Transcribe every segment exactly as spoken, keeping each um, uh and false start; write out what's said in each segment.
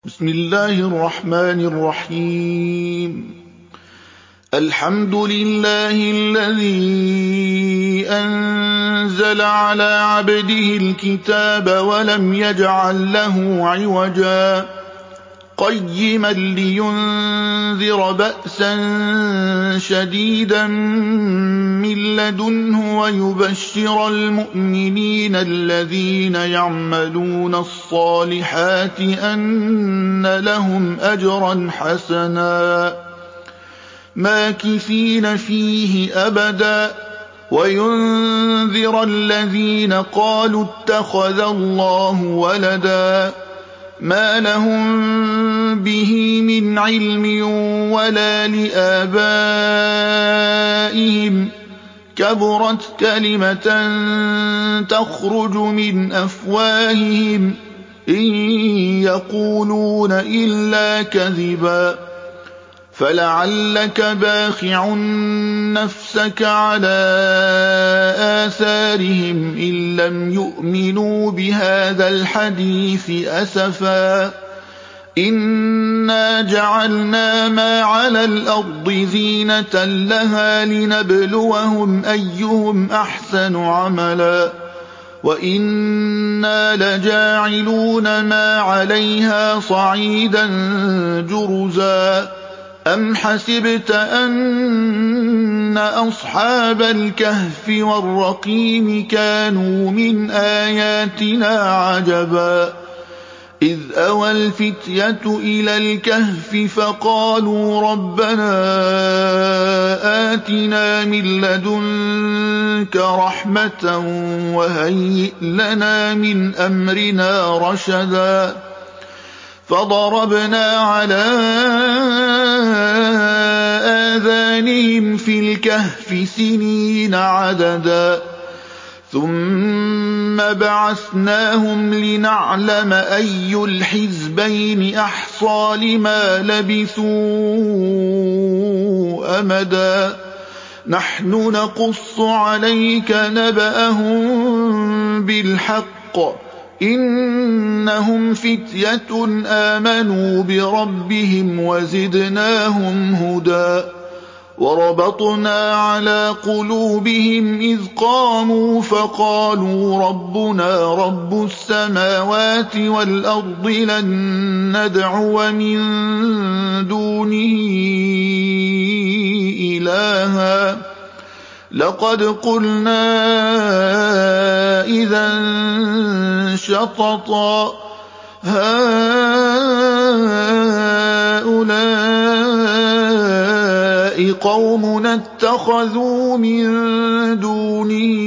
بسم الله الرحمن الرحيم. الحمد لله الذي أنزل على عبده الكتاب ولم يجعل له عوجا قيما لينذر بأسا شديدا من لدنه ويبشر المؤمنين الذين يعملون الصالحات أن لهم أجرا حسنا ماكثين فيه أبدا وينذر الذين قالوا اتخذ الله ولدا ما لهم به من علم ولا لآبائهم كبرت كلمة تخرج من أفواههم إن يقولون إلا كذبا فلعلك باخع نفسك على آثارهم إن لم يؤمنوا بهذا الحديث أسفا إنا جعلنا ما على الأرض زينة لها لنبلوهم أيهم أحسن عملا وإنا لجاعلون ما عليها صعيدا جرزا أم حسبت أن أصحاب الكهف والرقيم كانوا من آياتنا عجبا إذ أوى الفتية إلى الكهف فقالوا ربنا آتنا من لدنك رحمة وهيئ لنا من أمرنا رشدا فضربنا على آذانهم في الكهف سنين عددا ثم بعثناهم لنعلم أي الحزبين أحصى لما لبثوا أمدا نحن نقص عليك نبأهم بالحق إنهم فتية آمنوا بربهم وزدناهم هدى وربطنا على قلوبهم إذ قاموا فقالوا ربنا رب السماوات والأرض لن ندعو من دونه إلها لقد قلنا إذا شططا هؤلاء قومنا اتخذوا من دونه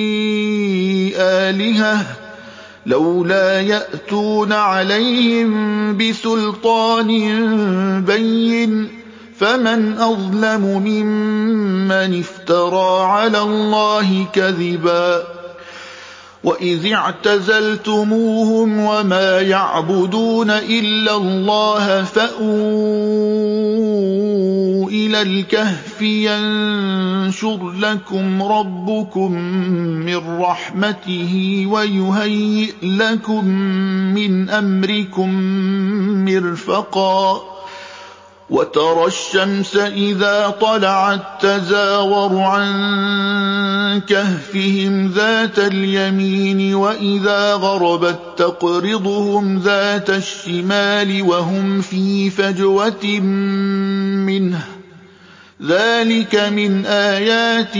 آلهة لولا يأتون عليهم بسلطان بين فمن أظلم ممن افترى على الله كذبا وإذ اعتزلتموهم وما يعبدون إلا الله فأووا إلى الكهف ينشر لكم ربكم من رحمته ويهيئ لكم من أمركم مرفقا وترى الشمس إذا طلعت تزاور عن كهفهم ذات اليمين وإذا غربت تقرضهم ذات الشمال وهم في فجوة منه ذلك من آيات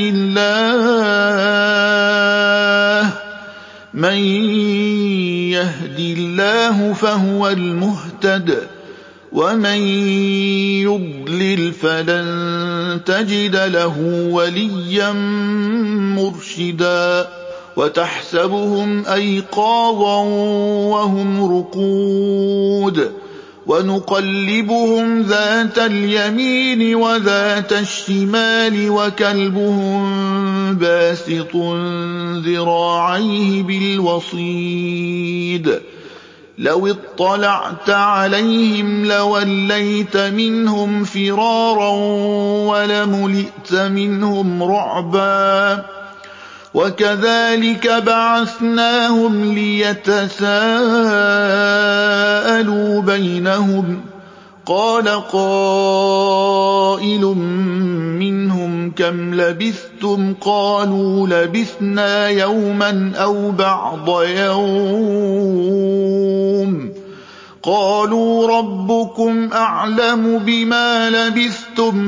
الله من يهد الله فهو المهتد ومن يضلل فلن تجد له وليا مرشدا وتحسبهم أيقاظا وهم رقود ونقلبهم ذات اليمين وذات الشمال وكلبهم باسط ذراعيه بالوصيد لو اطلعت عليهم لوليت منهم فرارا ولملئت منهم رعبا وكذلك بعثناهم ليتساءلوا بينهم قال قائل منهم كم لبثتم قالوا لبثنا يوما أو بعض يوم قالوا ربكم أعلم بما لبثتم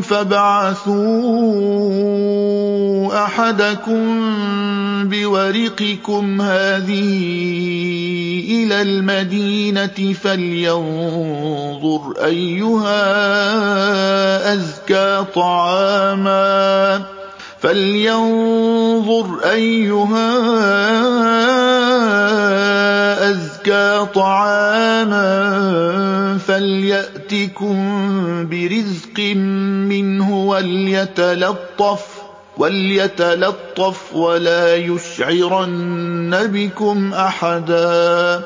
فابعثوا أحدكم بورقكم هذه إلى المدينة فلينظر أيها أزكى طعاما فلينظر أيها أزكى طعاما فليأتكم برزق منه وليتلطف وليتلطف ولا يشعرن بكم أحدا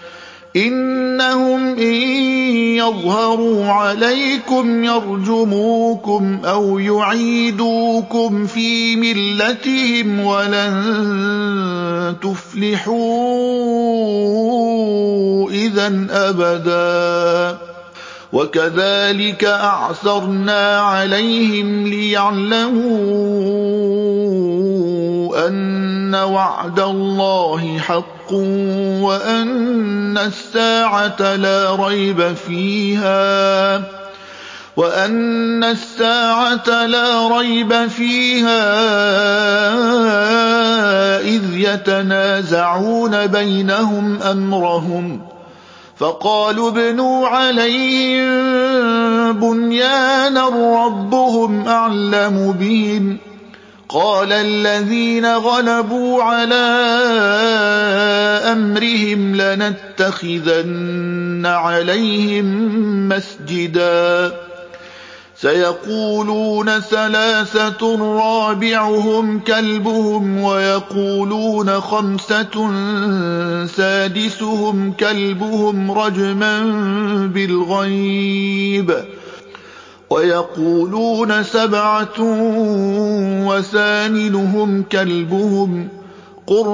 إنهم إن يظهروا عليكم يرجموكم أو يعيدوكم في ملتهم ولن تفلحوا إذا أبدا وكذلك أعثرنا عليهم ليعلموا أن وعد الله حق وأن الساعة لا ريب فيها وأن الساعة لا ريب فيها إذ يتنازعون بينهم أمرهم فقالوا ابنوا عليهم بنيانا ربهم أعلم بهم قال الذين غلبوا على أمرهم لنتخذن عليهم مسجدا سيقولون ثلاثة رابعهم كلبهم ويقولون خمسة سادسهم كلبهم رجما بالغيب ويقولون سبعة وثامنهم كلبهم قل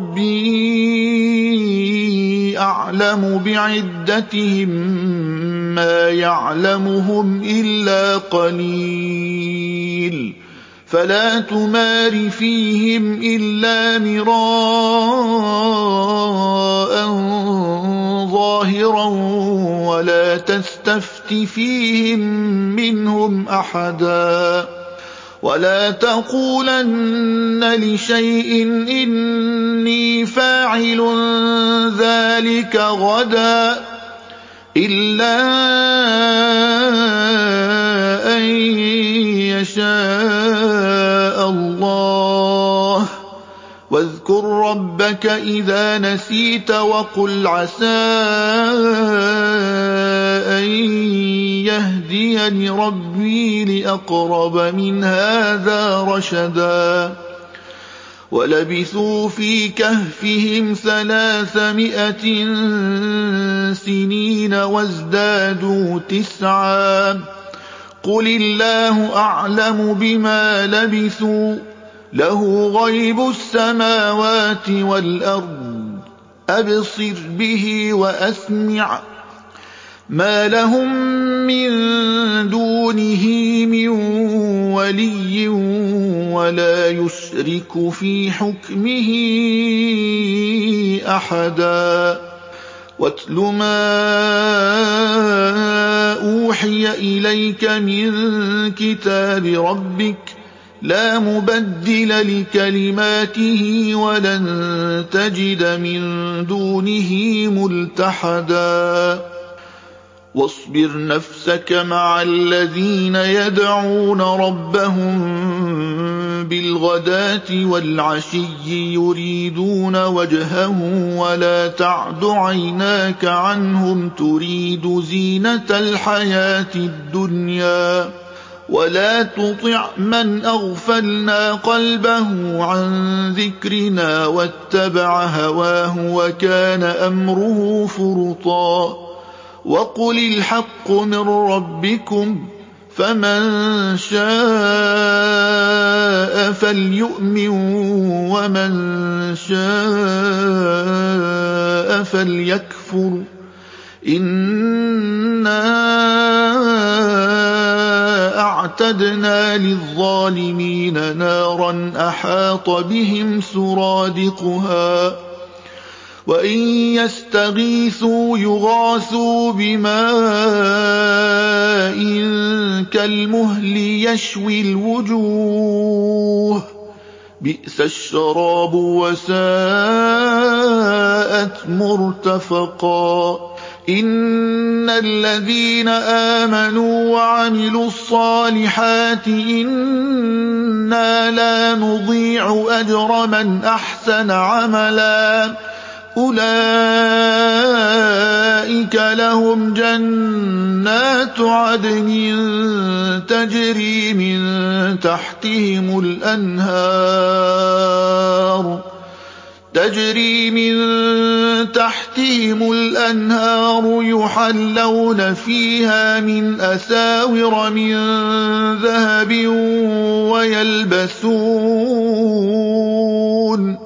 ربي أعلم بعدتهم ما يعلمهم إلا قليل فلا تمار فيهم إلا مراء ظاهرا ولا تستفت فيهم منهم أحدا ولا تقولن لشيء إني فاعل ذلك غدا إلا أن يشاء الله واذكر ربك إذا نسيت وقل عسى أن يهديني ربي لأقرب من هذا رشدا ولبثوا في كهفهم ثلاثمائة سنين وازدادوا تسعا قل الله أعلم بما لبثوا له غيب السماوات والأرض أبصر به وأسمع ما لهم من دونه من ولي ولا يشرك في حكمه أحدا واتل ما أوحي إليك من كتاب ربك لا مبدل لكلماته ولن تجد من دونه ملتحدا واصبر نفسك مع الذين يدعون ربهم بالغداة والعشي يريدون وجهه ولا تعد عيناك عنهم تريد زينة الحياة الدنيا ولا تطع من أغفلنا قلبه عن ذكرنا واتبع هواه وكان أمره فرطا وقل الحق من ربكم فمن شاء فليؤمن ومن شاء فليكفر إنا أعتدنا للظالمين نارا أحاط بهم سرادقها وإن يستغيثوا يغاثوا بماء كالمهل يشوي الوجوه بئس الشراب وساءت مرتفقا إن الذين آمنوا وعملوا الصالحات إنا لا نضيع أجر من أحسن عملا أولئك لهم جنات عدن تجري من تحتهم الأنهار تجري من تحتهم الأنهار يحلون فيها من أساور من ذهب ويلبسون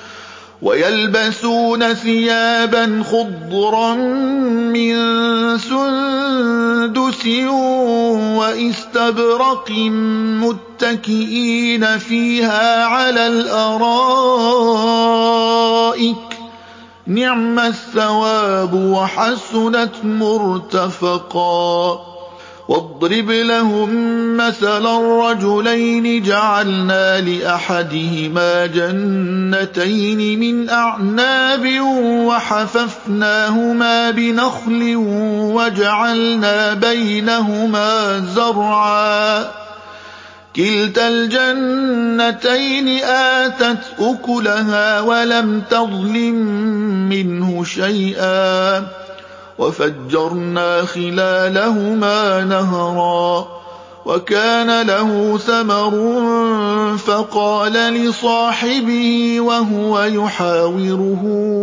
ويلبسون ثيابا خضرا من سندس وإستبرق متكئين فيها على الأرائك نعم الثواب وحسنت مرتفقا واضرب لهم مثلا الرجلين جعلنا لأحدهما جنتين من أعناب وحففناهما بنخل وجعلنا بينهما زرعا كلتا الجنتين آتت أكلها ولم تظلم منه شيئا وفجرنا خلالهما نهرا وكان له ثمر فقال لصاحبه وهو يحاوره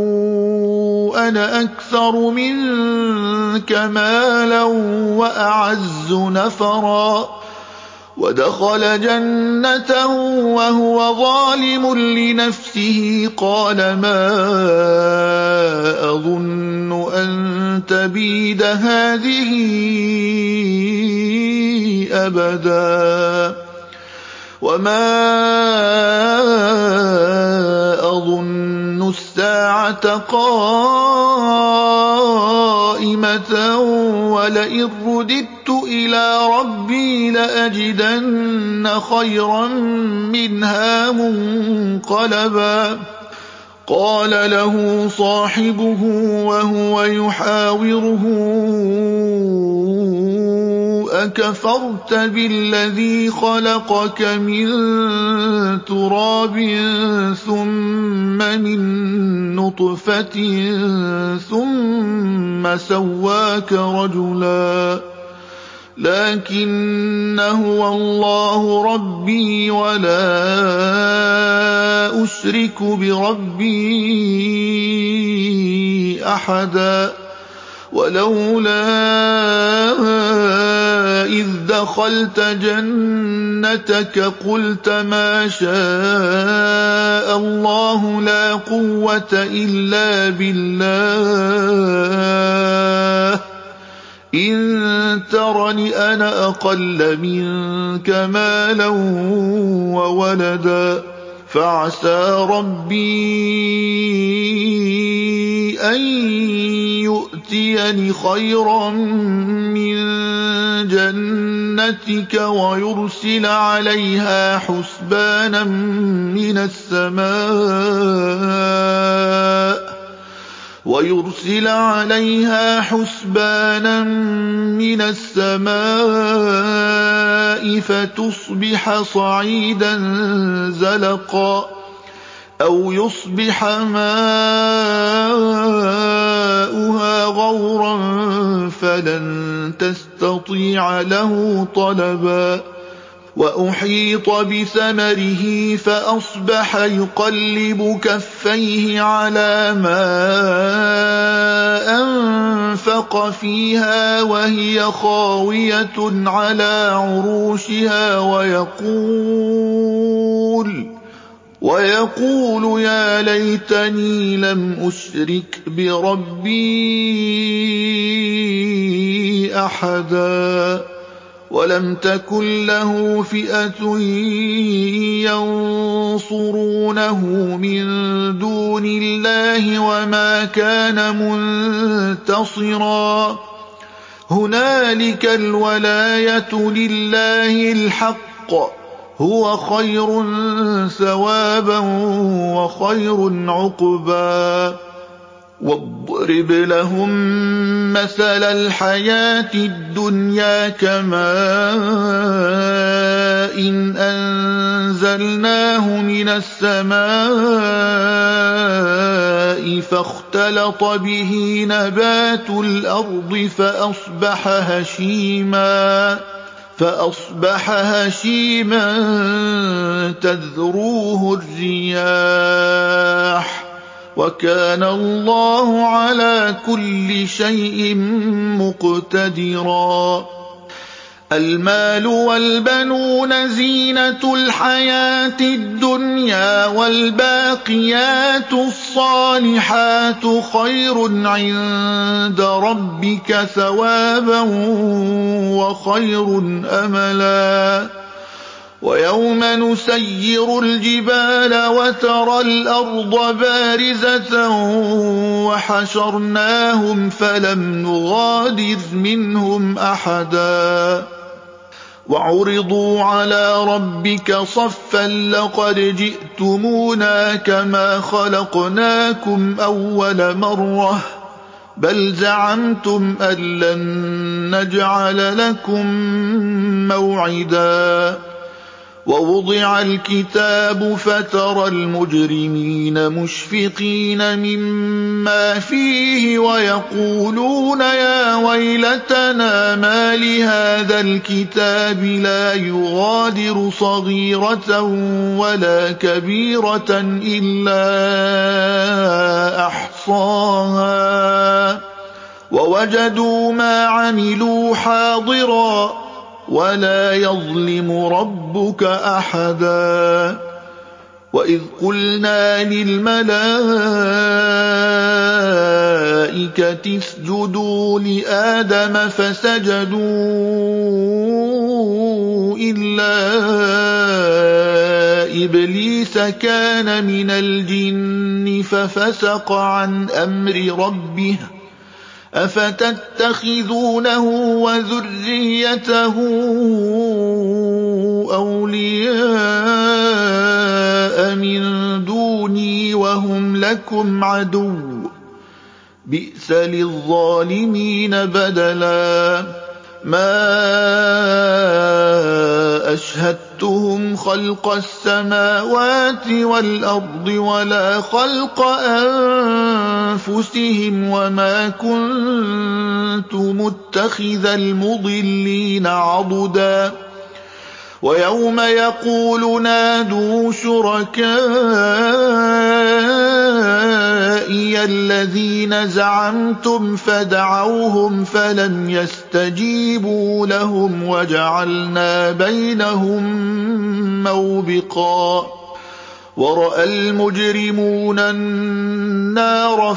أنا أكثر منك مالا وأعز نفرا ودخل جنته وهو ظالم لنفسه قال ما أظن أن تبيد هذه أبدا وما أظن الساعة قائمة ولئن رددت إلى ربي لأجدن خيرا منها منقلبا قال له صاحبه وهو يحاوره أكفرت بالذي خلقك من تراب ثم من نطفة ثم سواك رجلا لكن هو الله ربي ولا أشرك بربي أحدا ولولا إذ دخلت جنتك قلت ما شاء الله لا قوة إلا بالله إن ترني أنا أقل منك مالا وولدا فعسى ربي أن يؤتيني خيرا من جنتك ويرسل عليها حسبانا من السماء ويرسل عليها حسبانا من السماء فتصبح صعيدا زلقا أو يصبح ماؤها غورا فلن تستطيع له طلبا وأحيط بثمره فأصبح يقلب كفيه على ما أنفق فيها وهي خاوية على عروشها ويقول ويقول يا ليتني لم أشرك بربي أحدا ولم تكن له فئة ينصرونه من دون الله وما كان منتصرا هنالك الولاية لله الحق هو خير ثوابا وخير عقبا واضرب لهم مثل الحياة الدنيا كماء إن أنزلناه من السماء فاختلط به نبات الأرض فأصبح هشيما فأصبح هشيما تذروه الرياح وكان الله على كل شيء مقتدرا المال والبنون زينة الحياة الدنيا والباقيات الصالحات خير عند ربك ثوابا وخير أملا ويوم نسير الجبال وترى الأرض بارزة وحشرناهم فلم نغادر منهم أحدا وعرضوا على ربك صفا لقد جئتمونا كما خلقناكم أول مرة بل زعمتم أن لن نجعل لكم موعدا ووضع الكتاب فترى المجرمين مشفقين مما فيه ويقولون يا ويلتنا ما لهذا الكتاب لا يغادر صغيرة ولا كبيرة إلا أحصاها ووجدوا ما عملوا حاضرا ولا يظلم ربك أحدا وإذ قلنا للملائكة اسجدوا لآدم فسجدوا إلا إبليس كان من الجن ففسق عن أمر ربه أفتتخذونه وذريته أولياء من دوني وهم لكم عدو بئس للظالمين بدلا ما أشهدتهم خلق السماوات والأرض ولا خلق أنفسهم وما كنت متخذ المضلين عضدا ويوم يقول نادوا شركائي الذين زعمتم فدعوهم فلم يستجيبوا لهم وجعلنا بينهم موبقا ورأى المجرمون النار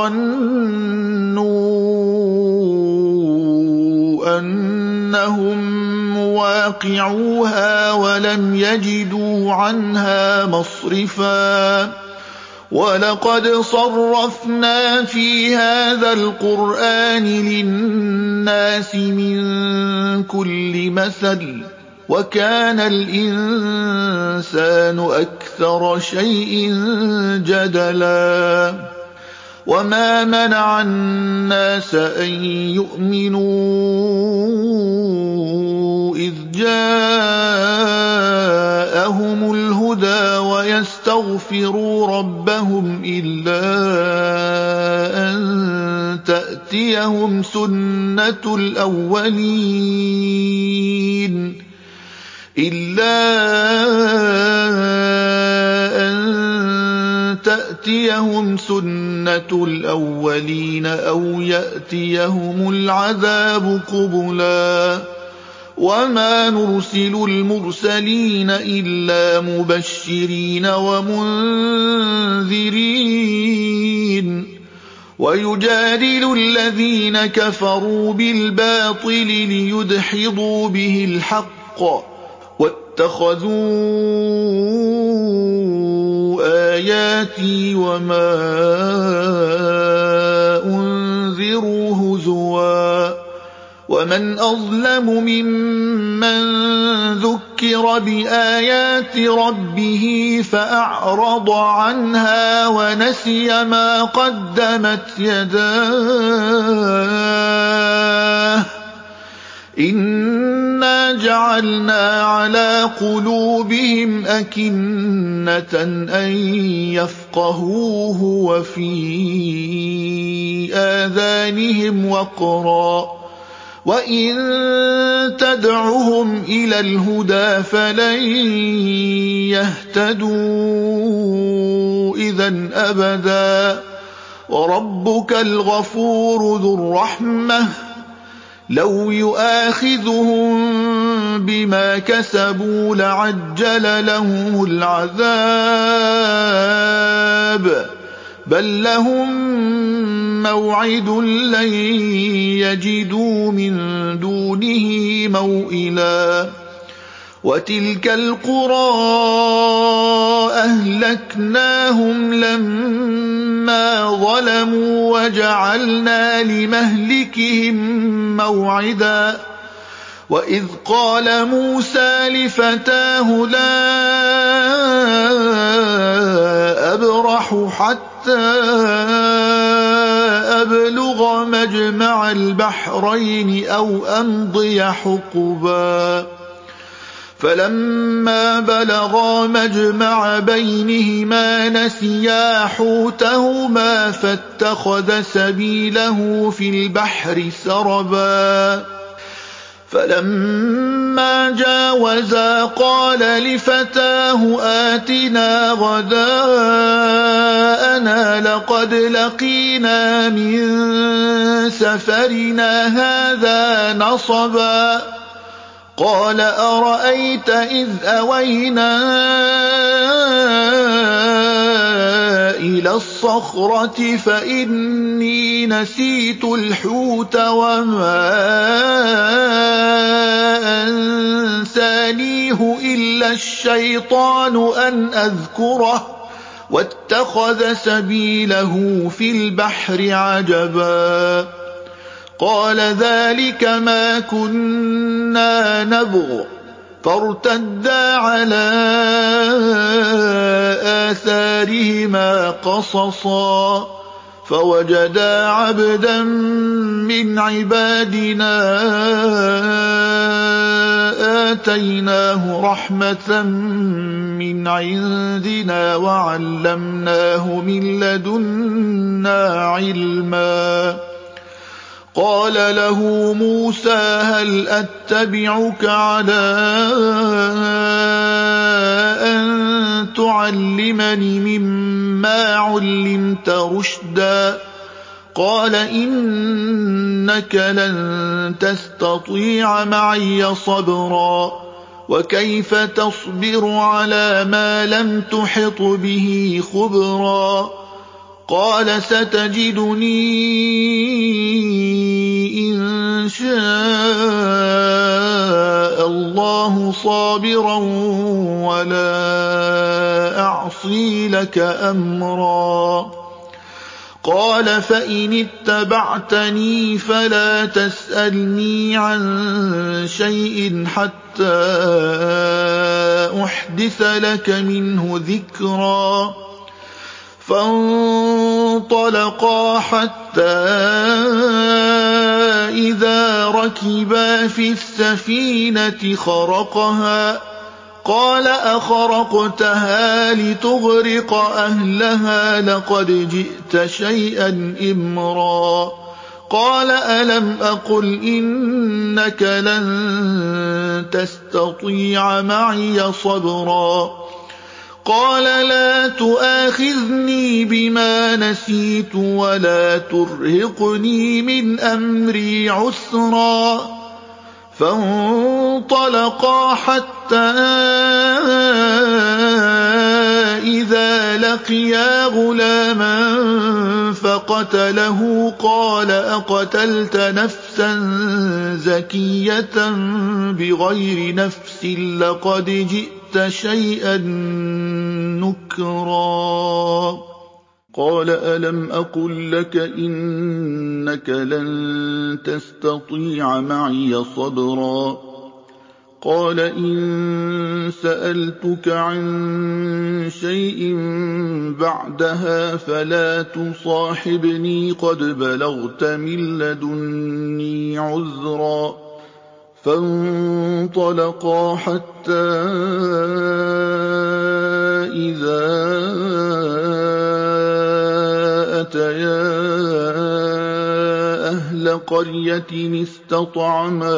فظنوا أنهم مواقعوها ولم يجدوا عنها مصرفا ولقد صرفنا في هذا القرآن للناس من كل مثل وكان الإنسان أكثر شيء جدلا وما منع الناس أن يؤمنوا إذ جاءهم الهدى ويستغفروا ربهم إلا أن تأتيهم سنة الأولين إِلَّا أَن تَأْتِيَهُمْ سُنَّةُ الْأَوَّلِينَ أَوْ يَأْتِيَهُمُ الْعَذَابُ قُبُلًا وَمَا نُرْسِلُ الْمُرْسَلِينَ إِلَّا مُبَشِّرِينَ وَمُنذِرِينَ وَيُجَادِلُ الَّذِينَ كَفَرُوا بِالْبَاطِلِ لِيُدْحِضُوا بِهِ الْحَقَّ وَاتَّخَذُوا آيَاتِي وَمَا أُنذِرُوا هُزُوًا وَمَنْ أَظْلَمُ مِمَّن ذُكِّرَ بِآيَاتِ رَبِّهِ فَأَعْرَضَ عَنْهَا وَنَسِيَ مَا قَدَّمَتْ يَدَاهُ إِنَّا جَعَلْنَا عَلَىٰ قُلُوبِهِمْ أَكِنَّةً أَن يَفْقَهُوهُ وَفِي آذَانِهِمْ وَقْرًا ۚ وَإِن تَدْعُهُمْ إِلَى الْهُدَىٰ فَلَن يَهْتَدُوا إِذًا أَبَدًا وَرَبُّكَ الْغَفُورُ ذُو الرَّحْمَةِ ۖ لَوْ يُؤَاخِذُهُم بِمَا كَسَبُوا لَعَجَّلَ لَهُمُ الْعَذَابَ ۚ بَل لَّهُم مَّوْعِدٌ لَّن يَجِدُوا مِن دُونِهِ مَوْئِلًا وَتِلْكَ الْقُرَىٰ أَهْلَكْنَاهُمْ لَمَّا ظَلَمُوا وَجَعَلْنَا لِمَهْلِكِهِم مَّوْعِدًا وَإِذْ قَالَ مُوسَىٰ لِفَتَاهُ لَا أَبْرَحُ حَتَّىٰ أَبْلُغَ مَجْمَعَ الْبَحْرَيْنِ أَوْ أَمْضِيَ حُقُبًا فَلَمَّا بَلَغَا مَجْمَعَ بَيْنِهِمَا نَسِيَا حُوتَهُمَا فَاتَّخَذَ سَبِيلَهُ فِي الْبَحْرِ سَرَبًا فَلَمَّا جَاوَزَا قَالَ لِفَتَاهُ آتِنَا غَدَاءَنَا لَقَدْ لَقِينَا مِن سَفَرِنَا هَٰذَا نَصَبًا قَالَ أَرَأَيْتَ إِذْ أَوَيْنَا إِلَى الصَّخْرَةِ فَإِنِّي نَسِيتُ الْحُوتَ وَمَا أَنسَانِيهُ إِلَّا الشَّيْطَانُ أَنْ أَذْكُرَهُ وَاتَّخَذَ سَبِيلَهُ فِي الْبَحْرِ عَجَبًا قَالَ ذَٰلِكَ مَا كُنَّا نَبْغِ فَارْتَدَّا عَلَىٰ آثَارِهِمَا قَصَصًا فَوَجَدَا عَبْدًا مِّنْ عِبَادِنَا آتَيْنَاهُ رَحْمَةً مِّنْ عِندِنَا وَعَلَّمْنَاهُ مِن لَّدُنَّا عِلْمًا قَالَ لَهُ مُوسَىٰ هَلْ أَتَّبِعُكَ عَلَىٰ أَن تُعَلِّمَنِ مِمَّا عُلِّمْتَ رُشْدًا قَالَ إِنَّكَ لَن تَسْتَطِيعَ مَعِيَ صَبْرًا وَكَيْفَ تَصْبِرُ عَلَىٰ مَا لَمْ تُحِطْ بِهِ خُبْرًا قَالَ سَتَجِدُنِي إِن شَاءَ اللَّهُ صَابِرًا وَلَا أَعْصِي لَكَ أَمْرًا قَالَ فَإِنِ اتَّبَعْتَنِي فَلَا تَسْأَلْنِي عَن شَيْءٍ حَتَّىٰ أُحْدِثَ لَكَ مِنْهُ ذِكْرًا فَانطَلَقَا حَتَّىٰ إِذَا رَكِبَا فِي السَّفِينَةِ خَرَقَهَا قَالَ أَخَرَقْتَهَا لِتُغْرِقَ أَهْلَهَا لَقَدْ جِئْتَ شَيْئًا إِمْرًا قَالَ أَلَمْ أَقُلْ إِنَّكَ لَن تَسْتَطِيعَ مَعِيَ صَبْرًا قَالَ لَا تُؤَاخِذْنِي بِمَا نَسِيتُ وَلَا تُرْهِقْنِي مِنْ أَمْرِي عُسْرًا فَانطَلَقَا حَتَّىٰ إِذَا لَقِيَا غُلَامًا فَقَتَلَهُ قَالَ أَقَتَلْتَ نَفْسًا زَكِيَّةً بِغَيْرِ نَفْسٍ لَّقَدْ جِئْتَ شَيْئًا نُّكْرًا قَالَ أَلَمْ أَقُل لَّكَ إِنَّكَ لَن تَسْتَطِيعَ مَعِيَ صَبْرًا قَالَ إِن سَأَلْتُكَ عَن شَيْءٍ بَعْدَهَا فَلَا تُصَاحِبْنِي قَدْ بَلَغْتَ مِن لَّدُنِّي عُذْرًا فَانطَلَقَا حَتَّىٰ إِذَا أَتَيَا أَهْلَ قَرْيَةٍ اسْتَطْعَمَا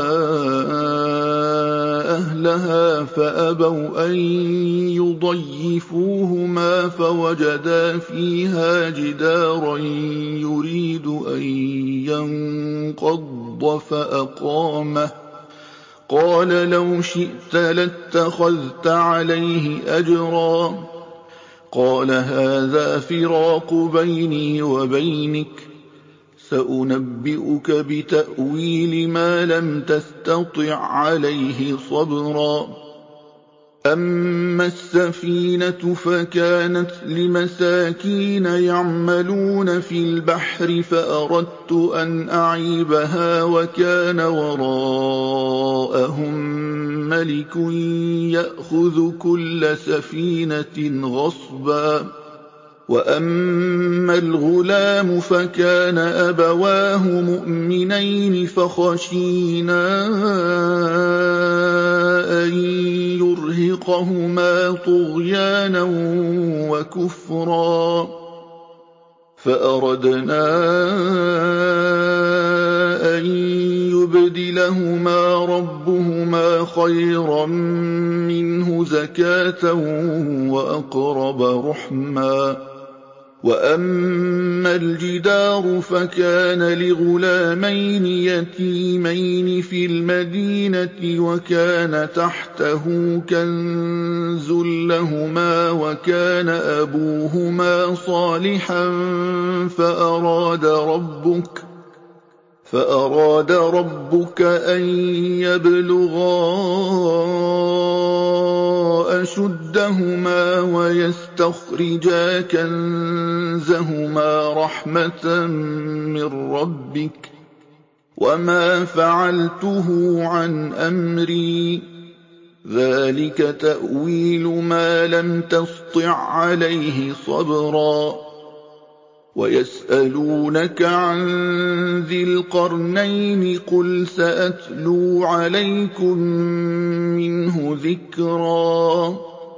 أَهْلَهَا فَأَبَوْا أَن يُضَيِّفُوهُمَا فَوَجَدَا فِيهَا جِدَارًا يُرِيدُ أَن يَنقَضَّ فَأَقَامَهُ قَالَ لَوْ شِئْتَ لَاتَّخَذْتَ عَلَيْهِ أَجْرًا قَالَ هَٰذَا فِرَاقُ بَيْنِي وَبَيْنِكَ سَأُنَبِّئُكَ بِتَأْوِيلِ مَا لَمْ تَسْتَطِع عَّلَيْهِ صَبْرًا أَمَّا السَّفِينَةُ فَكَانَتْ لِمَسَاكِينَ يَعْمَلُونَ فِي الْبَحْرِ فَأَرَدتُّ أَنْ أَعِيبَهَا وَكَانَ وَرَاءَهُم مَّلِكٌ يَأْخُذُ كُلَّ سَفِينَةٍ غَصْبًا وَأَمَّا الْغُلَامُ فَكَانَ أَبَوَاهُ مُؤْمِنَيْنِ فَخَشِينَا أَن يُرْهِقَهُمَا طُغْيَانًا وَكُفْرًا فَأَرَدْنَا أَن يُبْدِلَهُمَا رَبُّهُمَا خَيْرًا مِّنْهُ زَكَاةً وَأَقْرَبَ رُحْمًا وَأَمَّا الْجِدَارُ فَكَانَ لِغُلَامَيْنِ يَتِيمَيْنِ فِي الْمَدِينَةِ وَكَانَ تَحْتَهُ كَنزٌ لَّهُمَا وَكَانَ أَبُوهُمَا صَالِحًا فَأَرَادَ رَبُّكَ فَأَرَادَ رَبُّكَ أَن يَبْلُغَا أَشُدَّهُمَا وَيَسْتَخْرِجَا كَنزَهُمَا رَحْمَةً مِّن رَّبِّكَ وَمَا فَعَلْتُهُ عَنْ أَمْرِي ذَٰلِكَ تَأْوِيلُ مَا لَمْ تَسْطِع عَّلَيْهِ صَبْرًا وَيَسْأَلُونَكَ عَن ذِي الْقَرْنَيْنِ قُلْ سَأَتْلُو عَلَيْكُم مِّنْهُ ذِكْرًا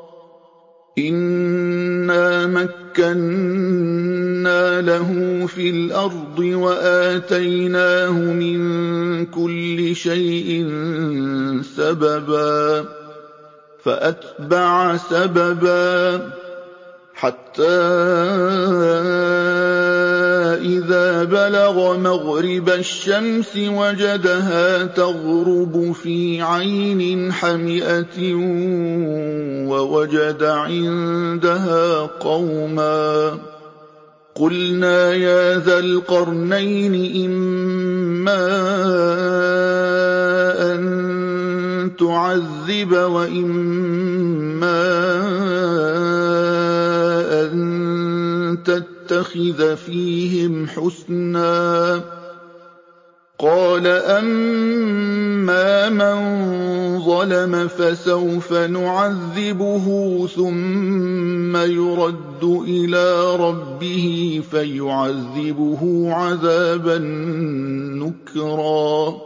إِنَّا مَكَّنَّا لَهُ فِي الْأَرْضِ وَآتَيْنَاهُ مِن كُلِّ شَيْءٍ سَبَبًا فَأَتْبَعَ سَبَبًا حَتَّىٰ إِذَا بَلَغَ مَغْرِبَ الشَّمْسِ وَجَدَهَا تَغْرُبُ فِي عَيْنٍ حَمِئَةٍ وَوَجَدَ عِندَهَا قَوْمًا قُلْنَا يَا ذَا الْقَرْنَيْنِ إِمَّا أَن تُعَذِّبَ وَإِمَّا أَن تَتَّخِذَ فِيهِمْ حُسْنًا قَالَ أَمَّا مَن ظَلَمَ فَسَوْفَ نُعَذِّبُهُ ثُمَّ يُرَدُّ إِلَىٰ رَبِّهِ فَيُعَذِّبُهُ عَذَابًا نُّكْرًا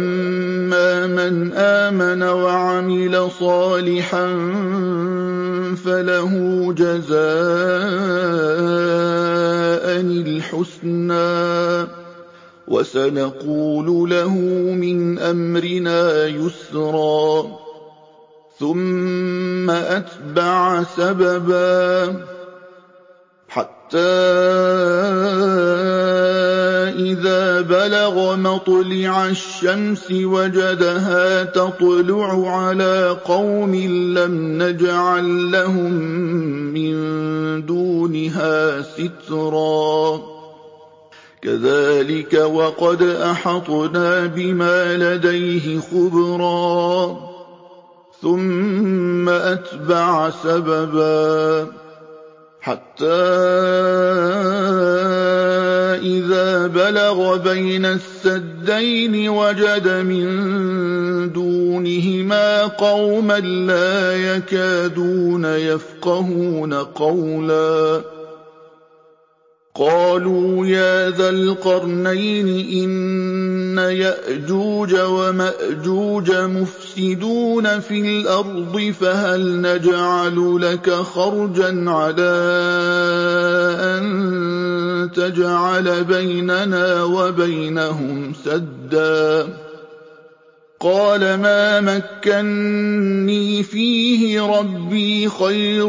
وَأَمَّا مَنْ آمَنَ وَعَمِلَ صَالِحًا فله جزاء الحسنى وسنقول له من أمرنا يسرا ثم أتبع سببا حتى إذا بلغ مطلع الشمس وجدها تطلع على قوم لم نجعل لهم من دونها سترا كذلك وقد أحطنا بما لديه خبرا ثم أتبع سببا حتى إذا بلغ بين السدين وجد من دونهما قوما لا يكادون يفقهون قولا قالوا يا ذا القرنين إن يأجوج ومأجوج مفسدون في الأرض فهل نجعل لك خرجا على أن تجعل بيننا وبينهم سدا قال ما مكني فيه ربي خير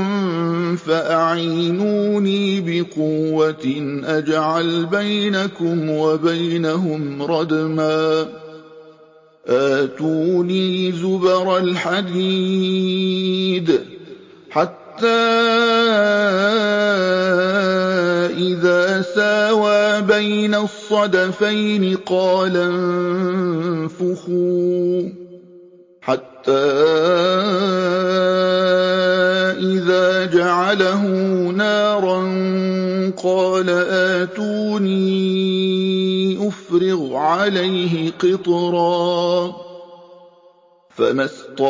فأعينوني بقوة أجعل بينكم وبينهم ردما آتوني زبر الحديد حتى إذا ساوى بين الصدفين قال انفخوا حتى إذا جعله نارا قال آتوني أفرغ عليه قطرا فما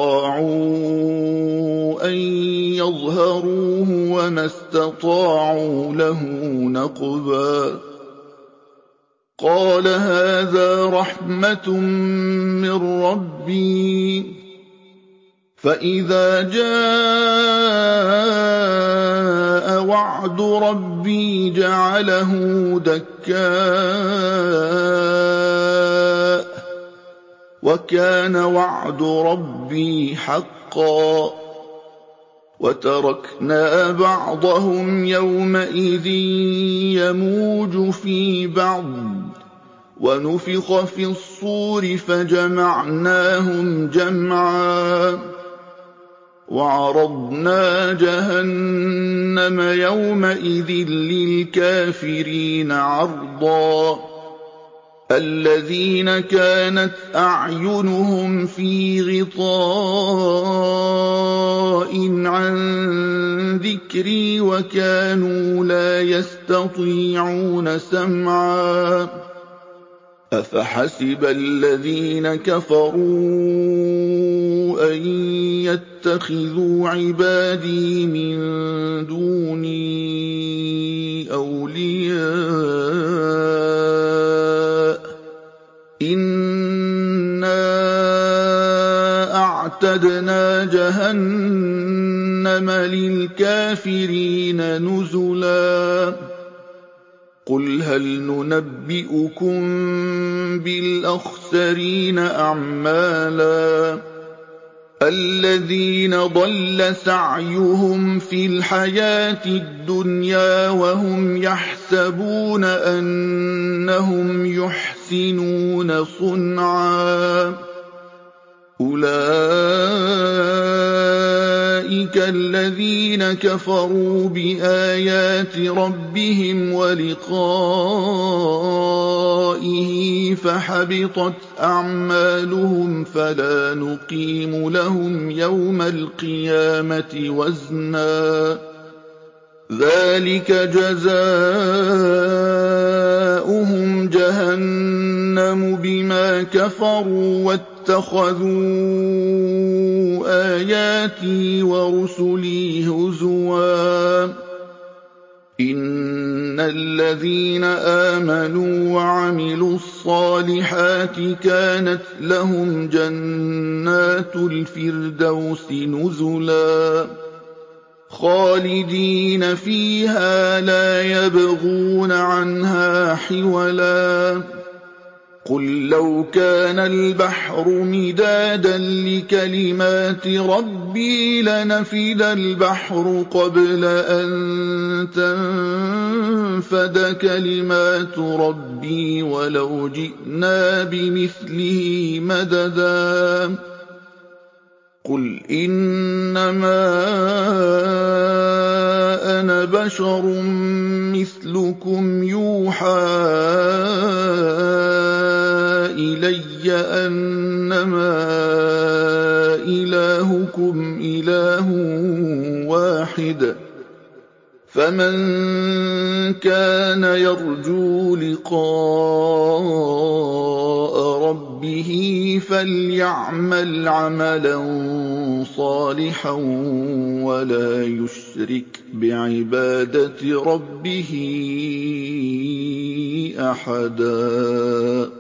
استطاعوا أن يظهروه وما استطاعوا له نقبا قال هذا رحمة من ربي فإذا جاء وعد ربي جعله دكاء وكان وعد ربي حقا وتركنا بعضهم يومئذ يموج في بعض ونفخ في الصور فجمعناهم جمعا وعرضنا جهنم يومئذ للكافرين عرضا الذين كانت أعينهم في غطاء عن ذكري وكانوا لا يستطيعون سمعا أفحسب الذين كفروا أن يتخذوا عبادي من دوني أولياء إنا أعتدنا جهنم للكافرين نزلا قل هل ننبئكم بالأخسرين أعمالا الذين ضل سعيهم في الحياة الدنيا وهم يحسبون أنهم يحسنون صنعا أولئك الذين كفروا بآيات ربهم ولقائه فحبطت أعمالهم فلا نقيم لهم يوم القيامة وزنا ذلك جزاؤهم جهنم بما كفروا واتخذوا آياتي ورسلي هزوا إن الذين آمنوا وعملوا الصالحات كانت لهم جنات الفردوس نزلا خَالِدِينَ فِيهَا لَا يَبْغُونَ عَنْهَا حِوَلًا قُل لَّوْ كَانَ الْبَحْرُ مِدَادًا لِّكَلِمَاتِ رَبِّي لَنَفِدَ الْبَحْرُ قَبْلَ أَن تَنفَدَ كَلِمَاتُ رَبِّي وَلَوْ جِئْنَا بِمِثْلِهِ مَدَدًا قُلْ إِنَّمَا أَنَا بَشَرٌ مِّثْلُكُمْ يُوحَىٰ إِلَيَّ أَنَّمَا إِلَٰهُكُمْ إِلَٰهٌ وَاحِدٌ ۖ فَمَن كَانَ يَرْجُو لِقَاءَ رَبِّهِ فَلْيَعْمَلْ عَمَلًا صَالِحًا وَلَا يُشْرِكْ بِعِبَادَةِ رَبِّهِ أَحَدًا